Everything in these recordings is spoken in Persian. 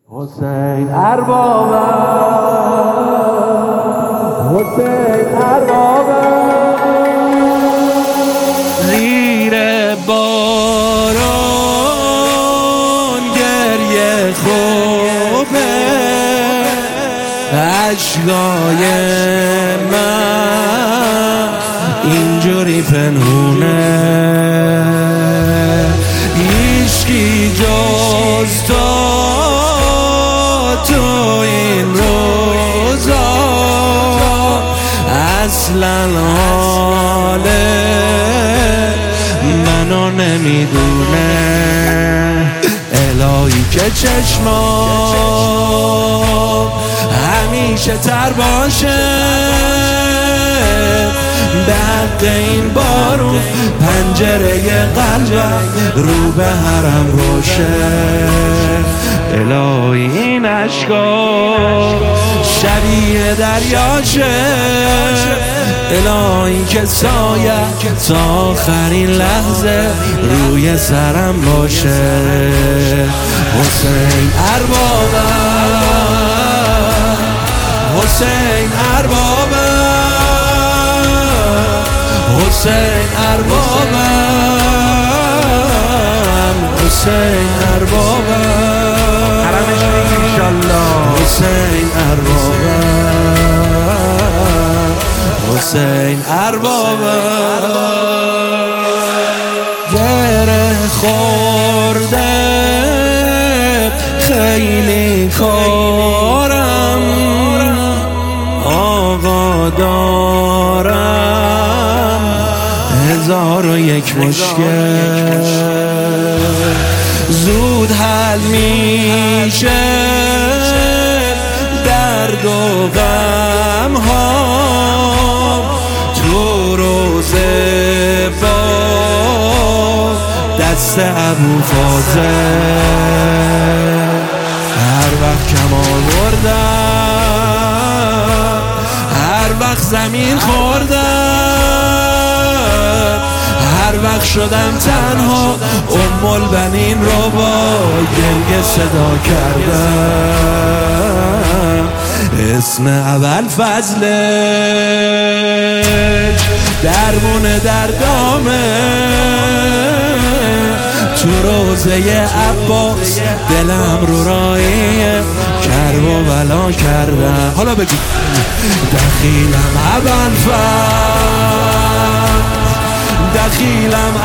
حسین اربابم، حسین اربابم، زیر باران گریه خوبه اشکای من اینجوری پنهونه، هیچکی جز تو این روزا اصلا حال منو نمیدونه. الهی که چشمام همیشه تر باشه به حق این بارون، پنجره قلبم رو به حرم روشه. الهی این عشقا شبیه دریاشه، الهی که سایه تا آخرین لحظه روی سرم باشه. حسین اربابم، حسین اربابم، حسین اربابم، حسین اربابم، حرمش بگیر انشالله. حسین اربابم، حسین اربابم، گره خورده خیلی کارم، آقا دارم 1001 مشکل، زود حل میشه درد و غم ها تو روزه با دست ابوالفاضل. هر وقت کمال بردم، هر وقت زمین خوردم، هر وقت شدم تنها ام البنین رو با گریه صدا کردم. اسم ابوالفضلش درمون دردامه، تو روزه عباس دلم رو رایه کرب و بلا کردم. حالا بگو دخیلم ابوالفضل، دخیلم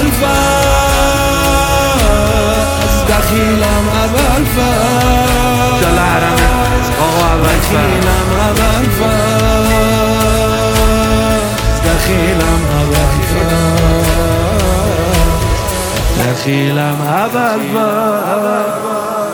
ابوالفضل، دخیلم ابوالفضل، جل حرم آقا دخیلم ابوالفضل، دخیلم ابوالفضل، دخیلم ابوالفضل.